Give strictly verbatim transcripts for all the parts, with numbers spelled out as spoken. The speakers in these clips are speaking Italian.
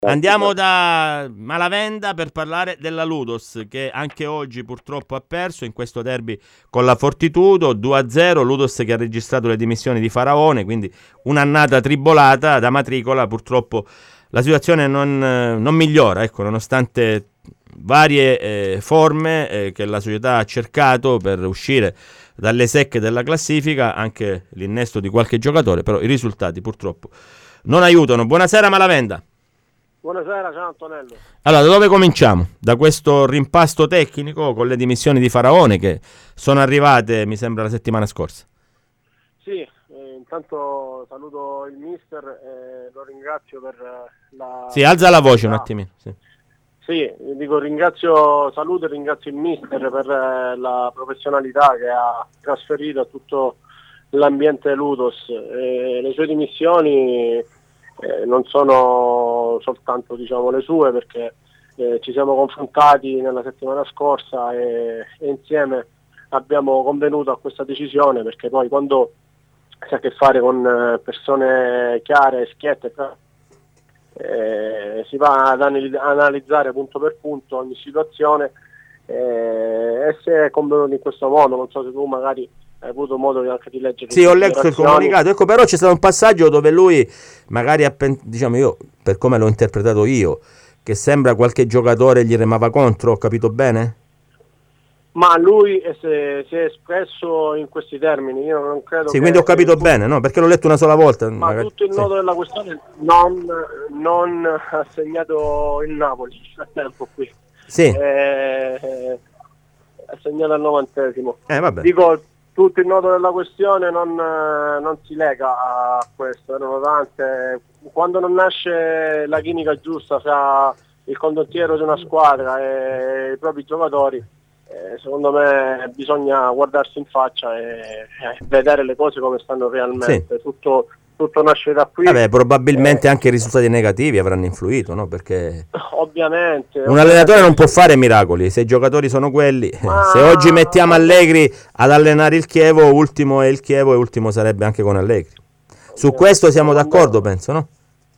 Andiamo da Malavenda per parlare della Ludos, che anche oggi purtroppo ha perso in questo derby con la Fortitudo due a zero. Ludos che ha registrato le dimissioni di Faraone, quindi un'annata tribolata da matricola. Purtroppo la situazione non, non migliora, ecco, nonostante varie eh, forme eh, che la società ha cercato per uscire dalle secche della classifica, anche l'innesto di qualche giocatore, però i risultati purtroppo non aiutano. Buonasera Malavenda. Buonasera, ciao Antonello. Allora, da dove cominciamo? Da questo rimpasto tecnico con le dimissioni di Faraone che sono arrivate, mi sembra, la settimana scorsa. Sì, eh, intanto saluto il mister e lo ringrazio per la... Sì, alza la voce un attimino. Sì, sì, dico ringrazio, saluto e ringrazio il mister per la professionalità che ha trasferito a tutto l'ambiente Ludos. E le sue dimissioni... Eh, non sono soltanto, diciamo, le sue, perché eh, ci siamo confrontati nella settimana scorsa e, e insieme abbiamo convenuto a questa decisione, perché poi quando si ha a che fare con eh, persone chiare e schiette eh, si va ad analizzare punto per punto ogni situazione eh, e se è convenuto in questo modo. Non so se tu magari hai avuto modo anche di leggere. Sì, ho letto il comunicato, ecco, però c'è stato un passaggio dove lui magari ha, diciamo, io per come l'ho interpretato io, che sembra qualche giocatore gli remava contro, ho capito bene? Ma lui è, se, si è espresso in questi termini, io non credo. Sì, che, quindi ho capito tu, bene, no? Perché l'ho letto una sola volta. Ma magari, tutto il sì. nodo della questione non, non ha segnato il Napoli a tempo qui. Sì. Eh, eh, ha segnato al novantesimo. Eh, vabbè. Dico, tutto il nodo della questione non, non si lega a questo, erano tante. Quando non nasce la chimica giusta fra il condottiero di una squadra e i propri giocatori, eh, secondo me bisogna guardarsi in faccia e, e vedere le cose come stanno realmente. Sì. Tutto, tutto nasce da qui. Vabbè, probabilmente eh, anche i risultati negativi avranno influito, no? Perché ovviamente un ovviamente. allenatore non può fare miracoli, se i giocatori sono quelli. Ma... se oggi mettiamo Allegri ad allenare il Chievo, ultimo è il Chievo e ultimo sarebbe anche con Allegri. Su ovviamente, questo siamo d'accordo, penso, no?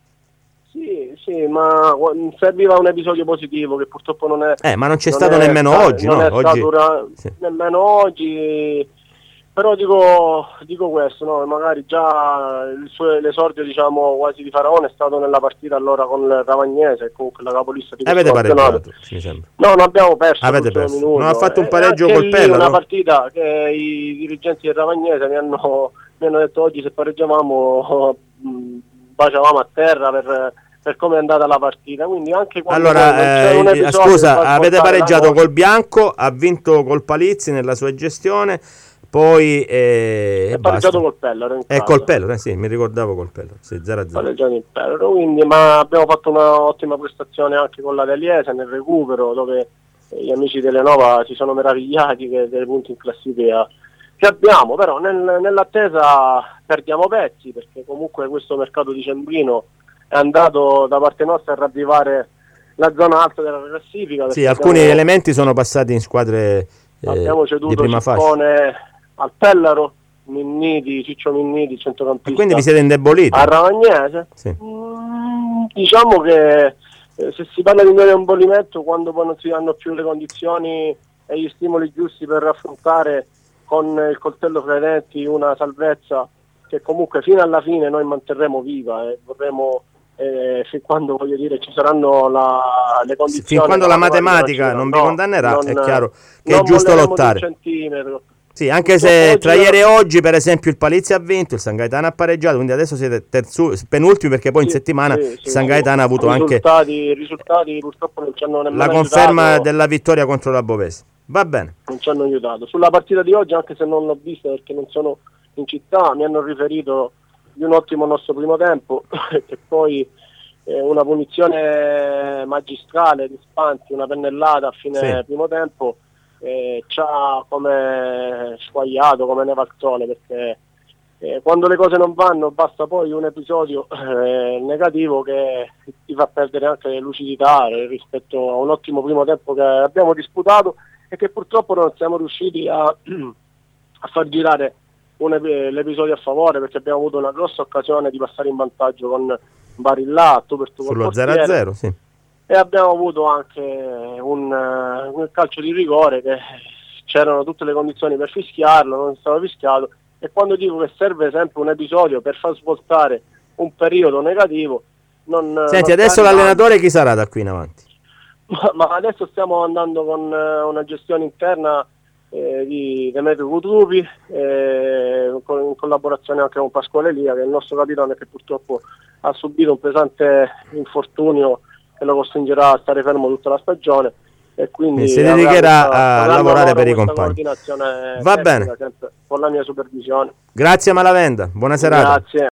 Sì, sì, ma serviva un episodio positivo che purtroppo non è. Eh, ma non c'è non stato è, nemmeno non oggi, non no? È oggi... stato sì. Nemmeno oggi. Però dico, dico questo, no? Magari già il suo, l'esordio, diciamo, quasi di Faraone è stato nella partita allora con il Ravagnese, comunque la capolista di avete pareggiato, mi sembra. No, non abbiamo perso. Avete perso. Minuto. Non ha fatto un eh, pareggio col Pella, una no? partita che i dirigenti del Ravagnese mi hanno, mi hanno detto oggi se pareggiavamo mh, baciavamo a terra per, per come è andata la partita. Quindi anche quando allora eh, scusa, avete pareggiato col Bianco, ha vinto col Palizzi nella sua gestione. Poi eh, è pareggiato col Pellaro è eh, col Pellaro, eh, sì, mi ricordavo col Pellaro, sì, zero a zero. Pareggiato il Pellaro, quindi, ma abbiamo fatto un'ottima prestazione anche con la Deliese nel recupero, dove gli amici dell'Enova si sono meravigliati che dei punti in classifica che abbiamo, però nel, nell'attesa perdiamo pezzi, perché comunque questo mercato dicembrino è andato da parte nostra a ravvivare la zona alta della classifica. Sì, alcuni abbiamo, elementi sono passati in squadre eh, abbiamo ceduto di prima fascia. Al Pellaro, Minniti, Ciccio Minniti, centrocampista. E quindi vi siete indeboliti? A Ravagnese. Sì. Mm, diciamo che eh, se si parla di indebolimento quando poi non si danno più le condizioni e gli stimoli giusti per affrontare con il coltello fra i denti una salvezza che comunque fino alla fine noi manterremo viva e vorremo eh, fin quando, voglio dire, ci saranno la, le condizioni. Fin quando la matematica non vi no, condannerà, non, è chiaro che è giusto lottare. Un centimetro. Sì, anche se tra ieri e oggi, per esempio, il Palizzi ha vinto, il San Gaetano ha pareggiato, quindi adesso siete terzu, penultimi, perché poi sì, in settimana sì, il San Gaetano sì, ha avuto risultati, anche risultati purtroppo non ci hanno nemmeno la conferma aiutato. Della vittoria contro la Bovese. Va bene. Non ci hanno aiutato. Sulla partita di oggi, anche se non l'ho vista perché non sono in città, mi hanno riferito di un ottimo nostro primo tempo, che poi eh, una punizione magistrale di Spanti, una pennellata a fine sì. primo tempo, Eh, ci ha come squagliato, come neva al sole, perché eh, quando le cose non vanno basta poi un episodio eh, negativo che ti fa perdere anche lucidità rispetto a un ottimo primo tempo che abbiamo disputato e che purtroppo non siamo riusciti a, a far girare un, l'episodio a favore, perché abbiamo avuto una grossa occasione di passare in vantaggio con Barillato per sullo zero a zero, sì. E abbiamo avuto anche un, uh, un calcio di rigore che c'erano tutte le condizioni per fischiarlo, non è stato fischiato, e quando dico che serve sempre un episodio per far svoltare un periodo negativo, non... Senti, non adesso l'allenatore chi sarà da qui in avanti? Ma, ma adesso stiamo andando con uh, una gestione interna eh, di Demetrio Cutrupi, eh, con, in collaborazione anche con Pasquale Lia, che è il nostro capitano, che purtroppo ha subito un pesante infortunio che lo costringerà a stare fermo tutta la stagione, e quindi si dedicherà questa, a lavorare per i compagni. Va bene, con la mia supervisione. Grazie Malavenda, buona serata. Grazie.